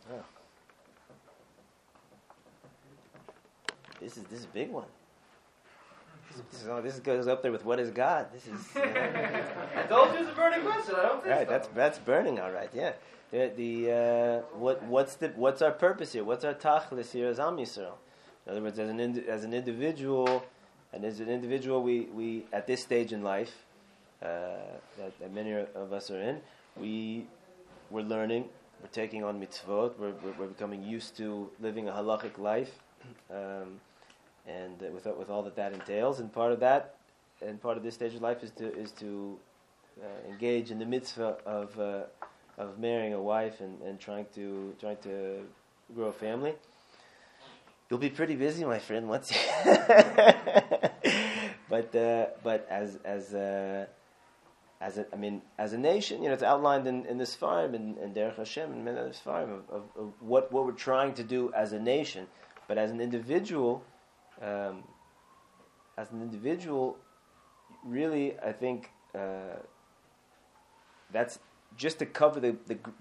Oh. This is a big one. This goes up there with what is God. This is. I told you it's a burning question. I don't think right. so. That's burning. All right. Yeah. What's our purpose here? What's our tachlis here as Am Yisrael? In other words, as an individual, we at this stage in life that many of us are in, we're learning, we're taking on mitzvot, we're becoming used to living a halachic life, and with all that entails. And part of this stage of life is to engage in the mitzvah of marrying a wife and trying to grow a family. You'll be pretty busy, my friend, once you but as a nation, it's outlined in this farm and Derech Hashem and many others farm of what we're trying to do as a nation. But as an individual, really, I think that's just to cover the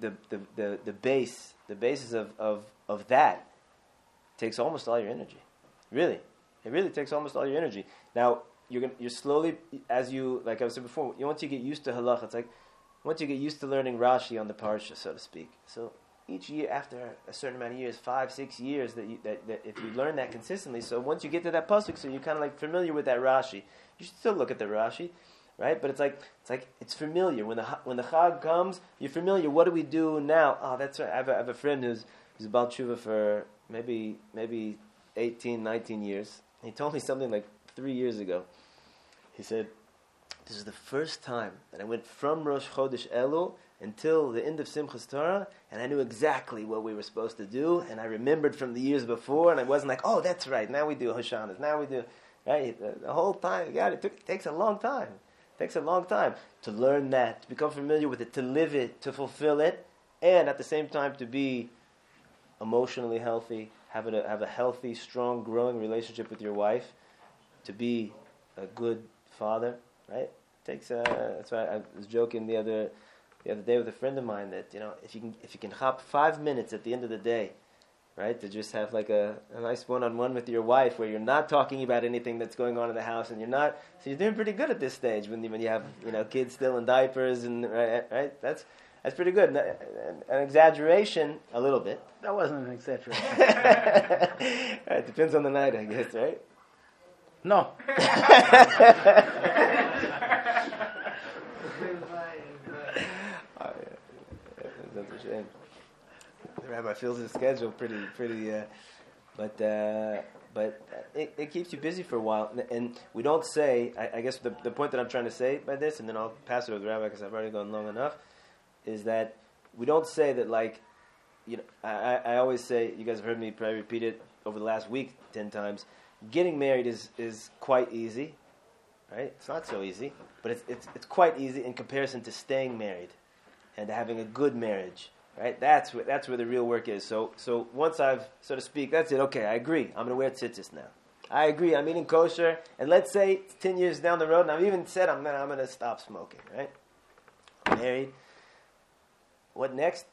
basis of that takes almost all your energy. Really, it really takes almost all your energy. Now you're slowly, as you, like I said before, once you get used to halacha, it's like once you get used to learning Rashi on the parsha, so to speak. So each year, after a certain amount of years, 5-6 years, that if you learn that consistently, so once you get to that pasuk, so you're kind of like familiar with that Rashi. You should still look at the Rashi, right? But it's familiar. When the Chag comes, you're familiar. What do we do now? Oh, that's right. I have a friend who's a Baal Tshuva for maybe 18, 19 years. He told me something like 3 years ago. He said, "This is the first time that I went from Rosh Chodesh Elul until the end of Simchas Torah, and I knew exactly what we were supposed to do, and I remembered from the years before, and I wasn't like, oh, that's right, now we do Hoshanas, now we do," right? The whole time, it takes a long time. It takes a long time to learn that, to become familiar with it, to live it, to fulfill it, and at the same time to be emotionally healthy, have a healthy, strong, growing relationship with your wife, to be a good father, right? It takes. That's why I was joking the other day with a friend of mine that if you can hop 5 minutes at the end of the day, right, to just have like a nice one-on-one with your wife where you're not talking about anything that's going on in the house, and so you're doing pretty good at this stage when you have kids still in diapers, and right. That's pretty good. An exaggeration, a little bit. That wasn't an exaggeration. It depends on the night, I guess, right? No. That's a shame. The rabbi fills his schedule pretty, but it keeps you busy for a while. And we don't say. I guess the point that I'm trying to say by this, and then I'll pass it over to the rabbi because I've already gone long enough, is that we don't say that I always say, you guys have heard me probably repeat it over the last week 10 times. Getting married is quite easy, right? It's not so easy, but it's quite easy in comparison to staying married and having a good marriage, right? That's where the real work is. So once I've, so to speak, that's it. Okay, I agree. I'm going to wear tzitzis now. I agree. I'm eating kosher, and let's say it's 10 years down the road, and I've even said I'm going to stop smoking, right? I'm married. What next?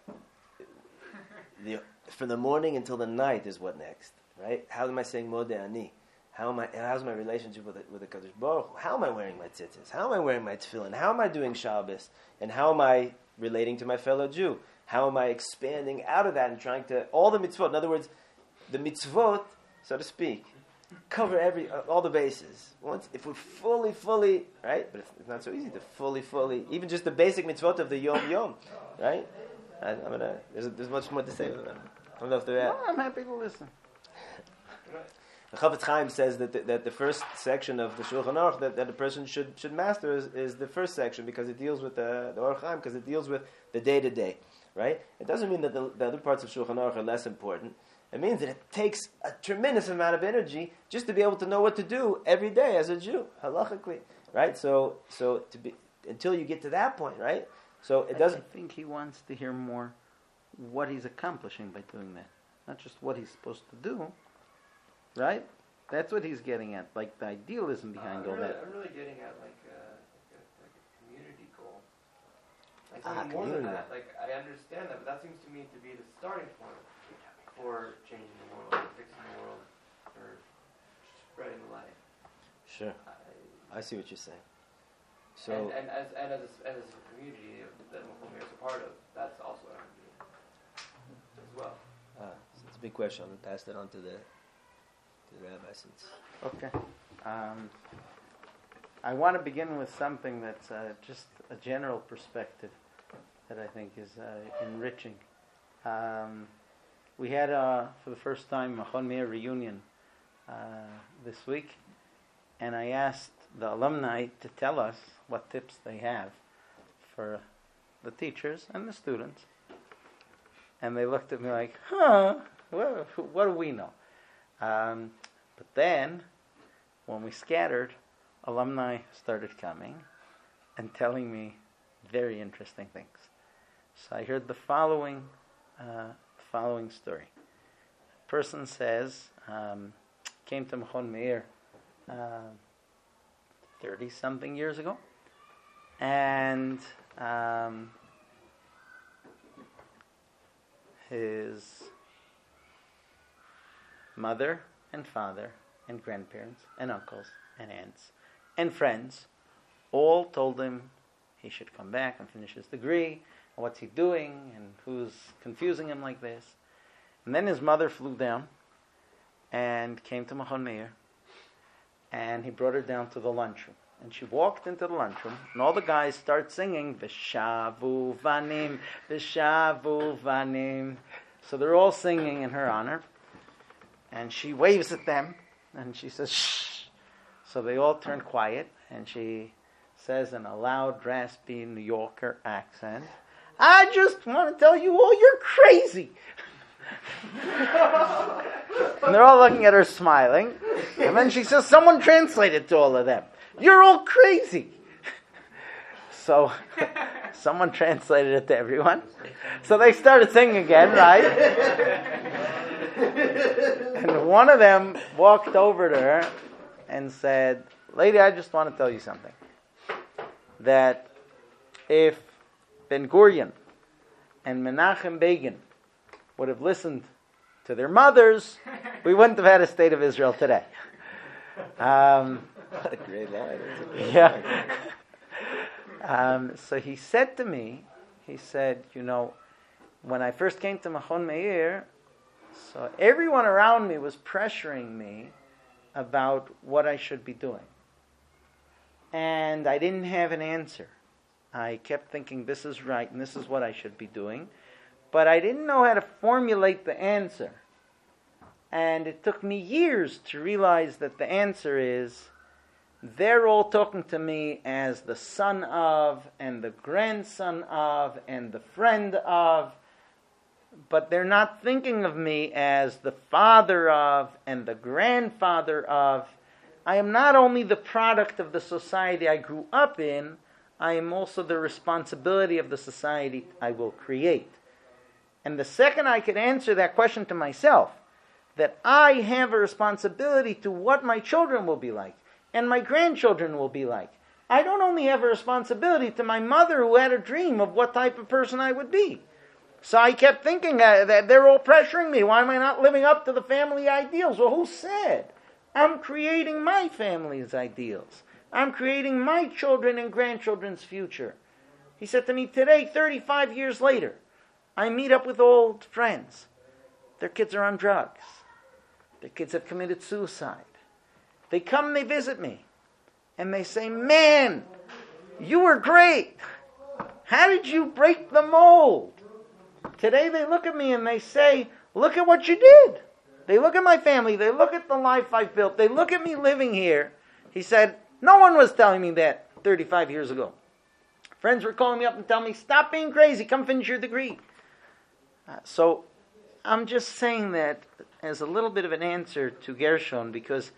From the morning until the night is what next, right? How am I saying Modeh Ani? How's my relationship with the Kadosh Baruch Hu? How am I wearing my tzitzis? How am I wearing my tefillin? How am I doing Shabbos? And how am I relating to my fellow Jew? How am I expanding out of that and trying to all the mitzvot? In other words, the mitzvot, so to speak, cover all the bases. If we're fully right, but it's not so easy to fully, even just the basic mitzvot of the yom, right? There's much more to say about that. I don't know if they're. No, I'm happy to listen. The Chafetz Chaim says that the first section of the Shulchan Aruch that a person should master is the first section, because it deals with the Orach Chaim, because it deals with the day to day, right? It doesn't mean that the other parts of Shulchan Aruch are less important. It means that it takes a tremendous amount of energy just to be able to know what to do every day as a Jew, halachically, right? So to be until you get to that point, right? So it doesn't. I think he wants to hear more what he's accomplishing by doing that, not just what he's supposed to do. Right? That's what he's getting at, like the idealism behind all that. I'm really getting at like a community goal. Like something more than that. Like I understand that, but that seems to me to be the starting point for changing the world, fixing the world, or spreading the light. Sure. I see what you're saying. So and as a community that Muhammad is a part of, that's also what I'm doing as well. so it's a big question. I'm gonna pass that on to the rabbi since. Okay. I want to begin with something that's just a general perspective that I think is enriching. We had, for the first time, a Machon Meir reunion this week, and I asked the alumni to tell us what tips they have for the teachers and the students. And they looked at me like, what do we know? But then, when we scattered, alumni started coming and telling me very interesting things. So I heard the following story. A person says, came to Machon Meir 30-something years ago, and his mother and father and grandparents and uncles and aunts and friends all told him he should come back and finish his degree, and what's he doing, and who's confusing him like this. And then his mother flew down and came to Machon Meir, and he brought her down to the lunchroom. And she walked into the lunchroom, and all the guys start singing, V'shavu vanim, V'shavu vanim. So they're all singing in her honor. And she waves at them, and she says, shh. So they all turn quiet, and she says in a loud, raspy New Yorker accent, I just want to tell you all you're crazy. And they're all looking at her smiling. And then she says, someone translated to all of them. You're all crazy. So someone translated it to everyone. So they started singing again, right? And one of them walked over to her and said, lady, I just want to tell you something. That if Ben Gurion and Menachem Begin would have listened to their mothers, we wouldn't have had a state of Israel today. What a great line. Yeah. So he said to me, he said, when I first came to Machon Meir, so everyone around me was pressuring me about what I should be doing. And I didn't have an answer. I kept thinking this is right and this is what I should be doing. But I didn't know how to formulate the answer. And it took me years to realize that the answer is, they're all talking to me as the son of, and the grandson of, and the friend of, but they're not thinking of me as the father of, and the grandfather of. I am not only the product of the society I grew up in, I am also the responsibility of the society I will create. And the second I could answer that question to myself, that I have a responsibility to what my children will be like, and my grandchildren will be like. I don't only have a responsibility to my mother who had a dream of what type of person I would be. So I kept thinking that they're all pressuring me. Why am I not living up to the family ideals? Well, who said? I'm creating my family's ideals. I'm creating my children and grandchildren's future. He said to me today, 35 years later, I meet up with old friends. Their kids are on drugs. Their kids have committed suicide. They come and they visit me. And they say, man, you were great. How did you break the mold? Today they look at me and they say, look at what you did. They look at my family. They look at the life I've built. They look at me living here. He said, no one was telling me that 35 years ago. Friends were calling me up and telling me, stop being crazy. Come finish your degree. So I'm just saying that as a little bit of an answer to Gershon, because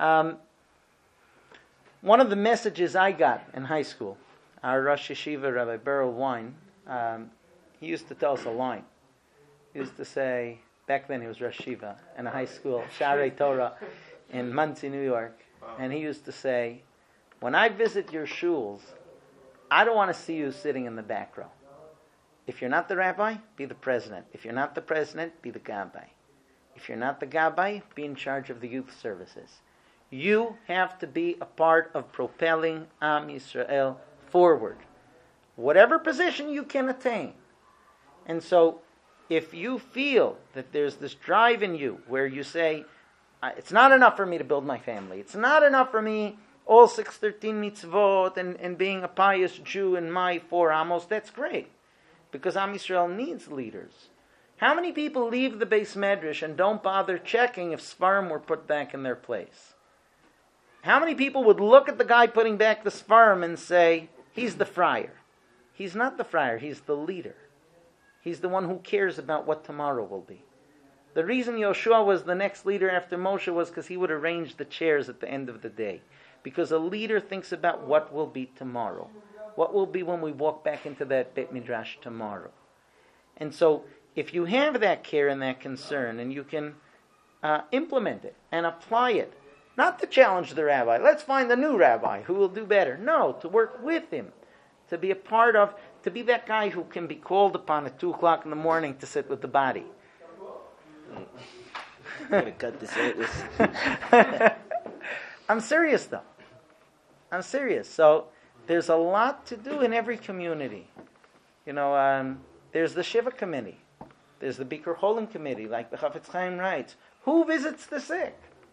one of the messages I got in high school, our Rosh Yeshiva, Rabbi Beryl Wein, he used to tell us a line. He used to say, back then he was Rosh Yeshiva in a high school, Sharei Torah, in Monsey, New York. And he used to say, when I visit your shuls, I don't want to see you sitting in the back row. If you're not the rabbi, be the president. If you're not the president, be the gabbai. If you're not the gabbai, be in charge of the youth services. You have to be a part of propelling Am Yisrael forward. Whatever position you can attain. And so, if you feel that there's this drive in you where you say, it's not enough for me to build my family. It's not enough for me, all 613 mitzvot and being a pious Jew in my 4 amos. That's great. Because Am Yisrael needs leaders. How many people leave the Beis Medrash and don't bother checking if Sfarim were put back in their place? How many people would look at the guy putting back the Sfarim and say, he's the friar? He's not the friar, he's the leader. He's the one who cares about what tomorrow will be. The reason Yoshua was the next leader after Moshe was because he would arrange the chairs at the end of the day. Because a leader thinks about what will be tomorrow. What will be when we walk back into that Beit Midrash tomorrow. And so, if you have that care and that concern, and you can implement it and apply it, not to challenge the rabbi, let's find a new rabbi who will do better. No, to work with him. To be a part of, to be that guy who can be called upon at 2 o'clock in the morning to sit with the body. I'm going to cut this. I'm serious though. I'm serious. So there's a lot to do in every community. There's the Shiva committee. There's the Bikur Cholim committee, like the Chafetz Chaim writes. Who visits the sick?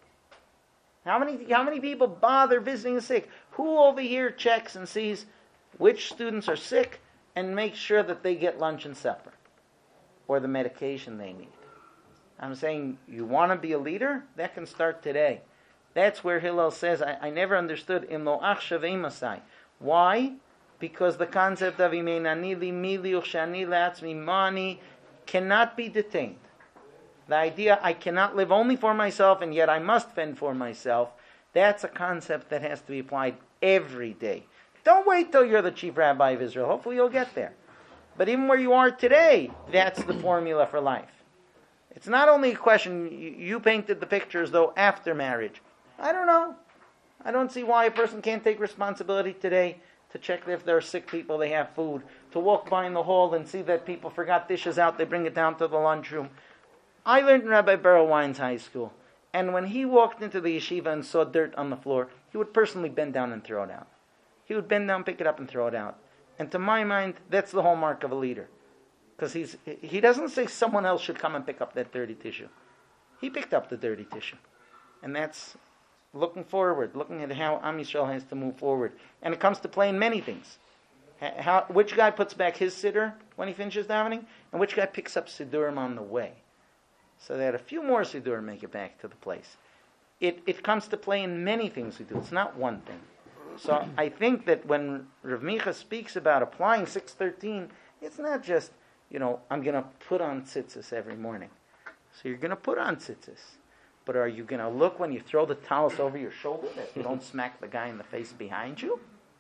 How many people bother visiting the sick? Who over here checks and sees which students are sick and makes sure that they get lunch and supper or the medication they need? I'm saying, you want to be a leader? That can start today. That's where Hillel says, I never understood Im lo achshav emasai. Why? Because the concept of imenani li mili uchshani le'atzmi mani cannot be detained. The idea, I cannot live only for myself and yet I must fend for myself, that's a concept that has to be applied every day. Don't wait till you're the chief rabbi of Israel. Hopefully you'll get there. But even where you are today, that's the formula for life. It's not only a question, you painted the picture as though after marriage. I don't know. I don't see why a person can't take responsibility today to check if there are sick people, they have food, to walk by in the hall and see that people forgot dishes out, they bring it down to the lunchroom. I learned in Rabbi Beryl Wine's high school, and when he walked into the yeshiva and saw dirt on the floor, he would personally bend down and throw it out. He would bend down, pick it up, and throw it out. And to my mind, that's the hallmark of a leader. Because he doesn't say someone else should come and pick up that dirty tissue. He picked up the dirty tissue. And that's looking forward, looking at how Am Yisrael has to move forward. And it comes to play in many things. Which guy puts back his siddur when he finishes davening, and which guy picks up siddurim on the way. So that a few more siddurim make it back to the place. It comes to play in many things we do. It's not one thing. So I think that when Rav Micha speaks about applying 613, it's not just, I'm going to put on tzitzis every morning. So you're going to put on tzitzis. But are you going to look when you throw the talus over your shoulder that you don't smack the guy in the face behind you?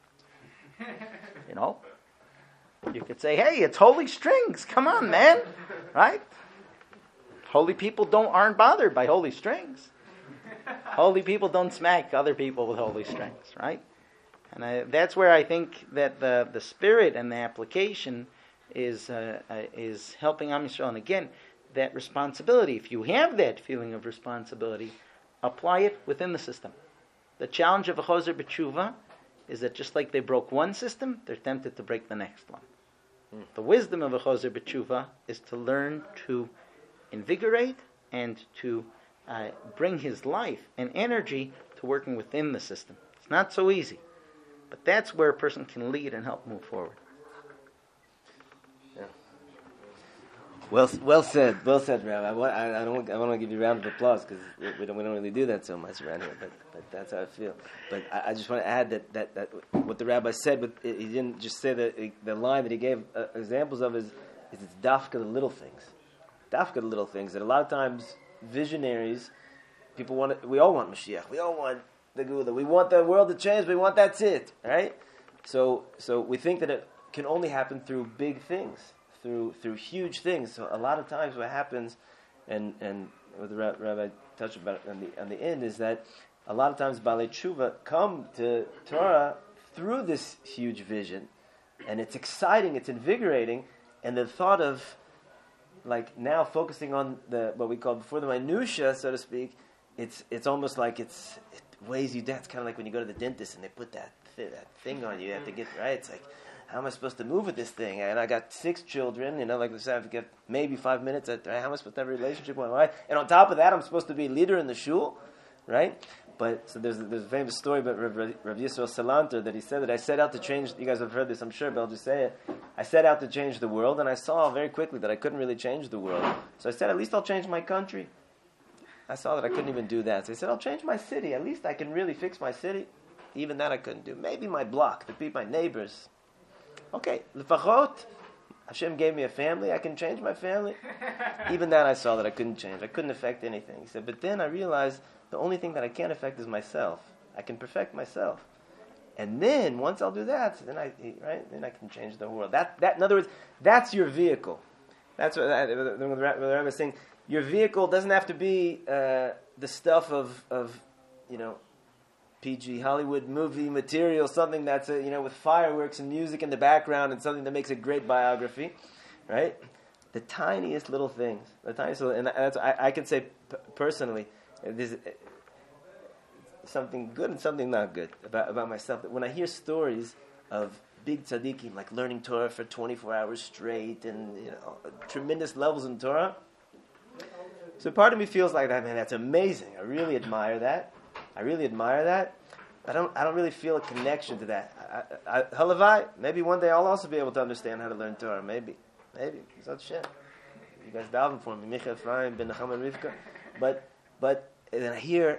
You could say, hey, it's holy strings. Come on, man. Right? Holy people aren't bothered by holy strings. Holy people don't smack other people with holy strings, right? And that's where I think that the spirit and the application is helping Am Yisrael. And again, that responsibility, if you have that feeling of responsibility, apply it within the system. The challenge of a Chozer B'Tshuva is that just like they broke one system, they're tempted to break the next one. The wisdom of a Chozer B'Tshuva is to learn to invigorate and to bring his life and energy to working within the system. It's not so easy. But that's where a person can lead and help move forward. Yeah. Well said, Rabbi. I want to give you a round of applause because we don't really do that so much around here. But that's how I feel. But I just want to add that what the Rabbi said. But he didn't just say the line that he gave examples of is it's dafka the little things. Dafka the little things that a lot of times visionaries, we all want Mashiach. We all want the Gula. We want the world to change. We want that's it, right? So we think that it can only happen through big things, through huge things. So a lot of times what happens, and what the Rabbi touched about on the end, is that a lot of times Balei Tshuva come to Torah through this huge vision, and it's exciting, it's invigorating, And the thought of, like, now focusing on what we call before the minutia, so to speak, it's almost like it weighs you down. It's kind of like when you go to the dentist and they put that thing on you. You have to get right. It's like, how am I supposed to move with this thing? And I got 6 children. Like I said, I have to get maybe 5 minutes. How am I supposed to have a relationship with my wife? And on top of that, I'm supposed to be a leader in the shul, right? But so there's a famous story about Rav Yisrael Salanter that he said that I set out to change. You guys have heard this, I'm sure, but I'll just say it. I set out to change the world, and I saw very quickly that I couldn't really change the world. So I said, at least I'll change my country. I saw that I couldn't even do that. So I said, I'll change my city. At least I can really fix my city. Even that I couldn't do. Maybe my block, my neighbors. Okay, lefachot. Hashem gave me a family. I can change my family. Even that I saw that I couldn't change. I couldn't affect anything. He said, but then I realized the only thing that I can't affect is myself. I can perfect myself. And then, once I'll do that, then I can change the world. That in other words, that's your vehicle. That's what the Rebbe was saying. Your vehicle doesn't have to be the stuff of PG Hollywood movie material, something that's with fireworks and music in the background and something that makes a great biography, right? The tiniest little things, and that's I can say personally, there's something good and something not good about myself. That when I hear stories of big tzaddikim like learning Torah for 24 hours straight and tremendous levels in Torah, so part of me feels like that. Man, that's amazing. I really admire that. I don't really feel a connection to that. Halavai, maybe one day I'll also be able to understand how to learn Torah. Maybe. Zot Shem. You guys daven for me. Micha Ephraim, Ben Nachum and Rivka. But then I hear,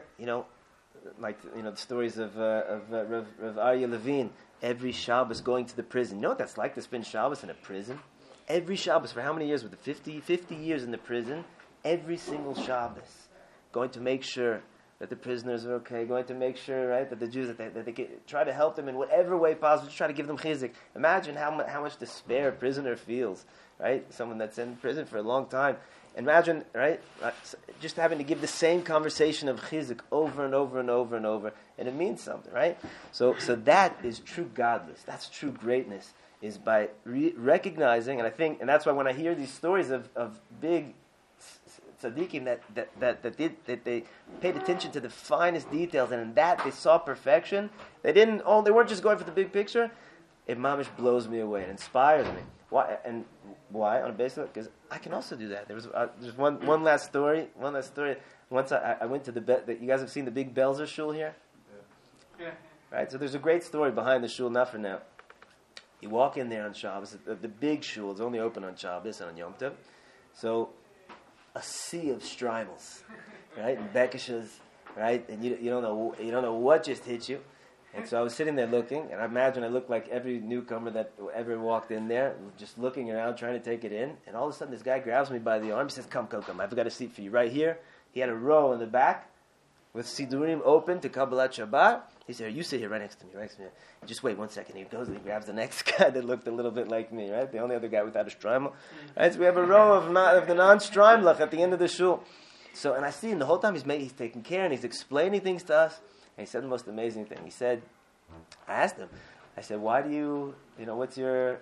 the stories of Rav Aryeh Levine. Every Shabbos going to the prison. You know what that's like to spend Shabbos in a prison? Every Shabbos, for how many years? With the 50 years in the prison. Every single Shabbos. Going to make sure that the prisoners are okay. Going to make sure, right, that the Jews, that they can try to help them in whatever way possible. Just try to give them chizik. Imagine how much despair a prisoner feels, right? Someone that's in prison for a long time. Imagine, right, just having to give the same conversation of chizik over and over and over and over, and it means something, right? So that is true godless. That's true greatness, is by recognizing, and that's why when I hear these stories of big tzaddikim that they paid attention to the finest details, and in that they saw perfection. They weren't just going for the big picture. It mamish blows me away. It inspires me. Why? And why? On a basis because I can also do that. There's one last story. Once I went to you guys have seen the big Belzer shul here? Yeah. Right? So there's a great story behind the shul, not for now. You walk in there on Shabbos, the big shul is only open on Shabbos and on Yom Tov. So a sea of streimels, right? And bekishes, right? And you don't know what just hit you. And so I was sitting there looking, and I imagine I looked like every newcomer that ever walked in there, just looking around, trying to take it in. And all of a sudden, this guy grabs me by the arm. He says, "Come! I've got a seat for you right here." He had a row in the back with Sidurim open to Kabbalat Shabbat. He said, "You sit here right next to me, Just wait 1 second." He goes and he grabs the next guy that looked a little bit like me, right? The only other guy without a shtreimel. Right? So we have a row of the non-shtreimelach at the end of the shul. So, and I see him the whole time he's taking care and he's explaining things to us. And he said the most amazing thing. He said, I asked him, I said, why do you what's your,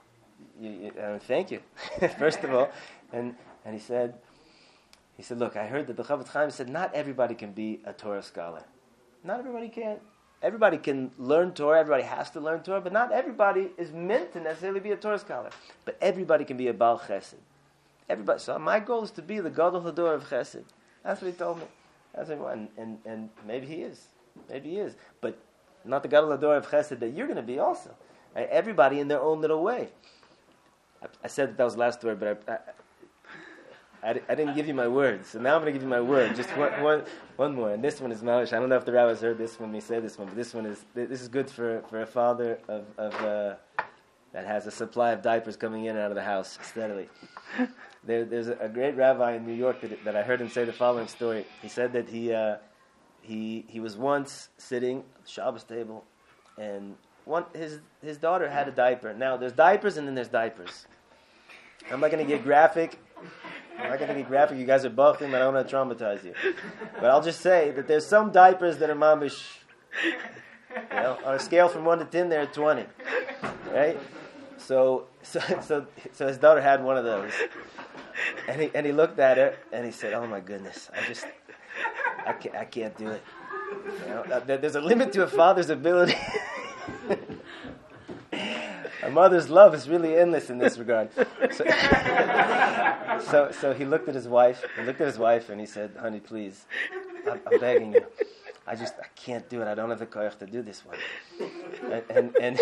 thank you, first of all. And he said, look, I heard that the Chafetz Chaim said not everybody can be a Torah scholar. Not everybody can. Everybody can learn Torah, everybody has to learn Torah, but not everybody is meant to necessarily be a Torah scholar. But everybody can be a Baal Chesed. Everybody. So my goal is to be the Gadol Hador of Chesed. That's what he told me. And maybe he is. But not the Gadol Hador of Chesed that you're going to be also. Right? Everybody in their own little way. I said that was the last story, but I didn't give you my words. So now I'm going to give you my word. Just one more. And this one is malish. I don't know if the rabbis heard this when we say this one, but this is good for a father of that has a supply of diapers coming in and out of the house steadily. There's a great rabbi in New York that I heard him say the following story. He said that he was once sitting at the Shabbos table, and his daughter had a diaper. Now there's diapers and then there's diapers. I'm not going to get graphic. You guys are buffing, but I don't want to traumatize you. But I'll just say that there's some diapers that are mamish. On a scale from 1 to 10, they're 20. Right? So his daughter had one of those, and he looked at her and he said, "Oh my goodness, I can't do it. You know, there's a limit to a father's ability." A mother's love is really endless in this regard. So he looked at his wife. And he said, "Honey, please, I'm begging you. I can't do it. I don't have the koyach to do this one." And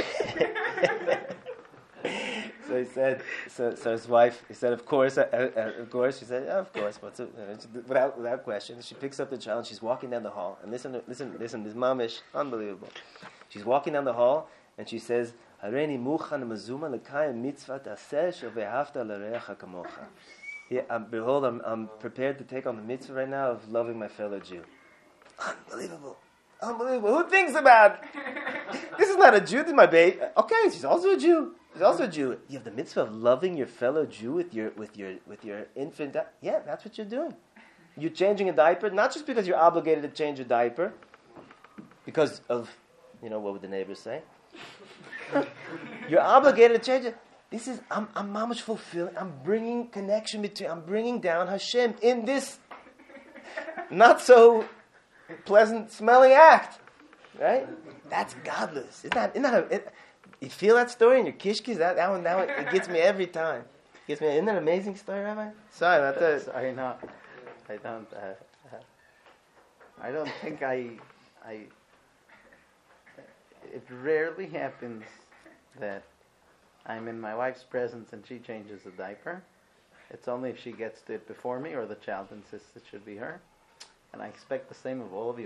so he said, so his wife, he said, of course. She said, "Yeah, of course." Without question, she picks up the child and she's walking down the hall. And listen, this mamish, unbelievable. She's walking down the hall and she says, "Hareini muchan mazuma lekayim mitzvat aseh shevehavta l'reacha kamocha." Behold, I'm prepared to take on the mitzvah right now of loving my fellow Jew. Unbelievable. Who thinks about this? Is not a Jew, this is my baby. Okay, she's also a Jew. You have the mitzvah of loving your fellow Jew with your infant. Yeah, that's what you're doing. You're changing a diaper, not just because you're obligated to change a diaper, because of, what would the neighbors say? You're obligated to change it. This is, I'm mamash fulfilling. I'm bringing down Hashem in this not so pleasant smelling act, right? That's godless. You feel that story in your kishkis? That one, it gets me every time. Isn't that an amazing story, Rabbi? Sorry about that. Sorry, no. I don't think it rarely happens that I'm in my wife's presence and she changes a diaper. It's only if she gets to it before me or the child insists it should be her. And I expect the same of all of you.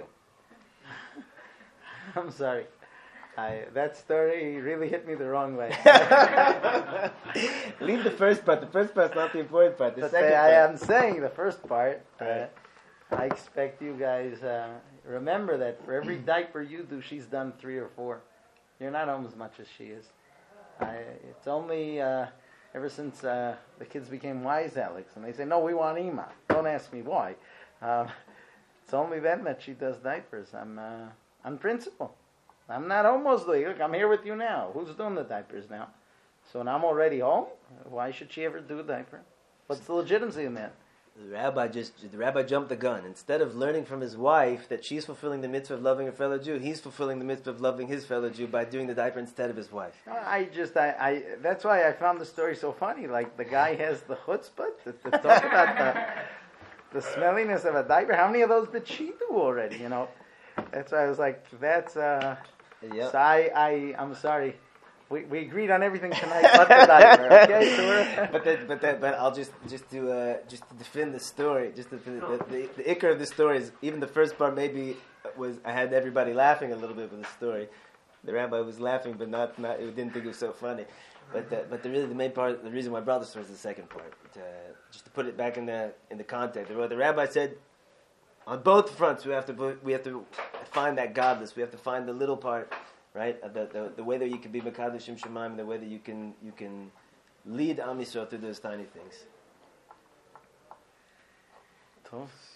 I'm sorry. That story really hit me the wrong way. Leave the first part. The first part's not the important part. The second part. I am saying the first part. I expect you guys remember that for every diaper you do, she's done 3 or 4. You're not home as much as she is. It's only ever since the kids became wise, Alex, and they say, "No, we want Ima." Don't ask me why. It's only then that she does diapers. I'm on principle. I'm not almost like, look, I'm here with you now. Who's doing the diapers now? So when I'm already home, why should she ever do a diaper? What's the legitimacy in that? The rabbi jumped the gun. Instead of learning from his wife that she's fulfilling the mitzvah of loving her fellow Jew, he's fulfilling the mitzvah of loving his fellow Jew by doing the diaper instead of his wife. That's why I found the story so funny. Like, the guy has the chutzpah to talk about the smelliness of a diaper. How many of those did she do already? That's why I was like, that's. Yep. So I'm sorry. We agreed on everything tonight but the diaper. Okay, but I'll just to defend the story. Just the ikar of the story is, even the first part maybe was, I had everybody laughing a little bit with the story. The rabbi was laughing, but not it didn't think it was so funny. But the main part, the reason why I brought the story is the second part. Just to put it back in the context. The rabbi said, on both fronts we have to find that godless. We have to find the little part. Right, the way that you can be Mekadosh Shem Shemaim, the way that you can lead Am Yisrael through those tiny things.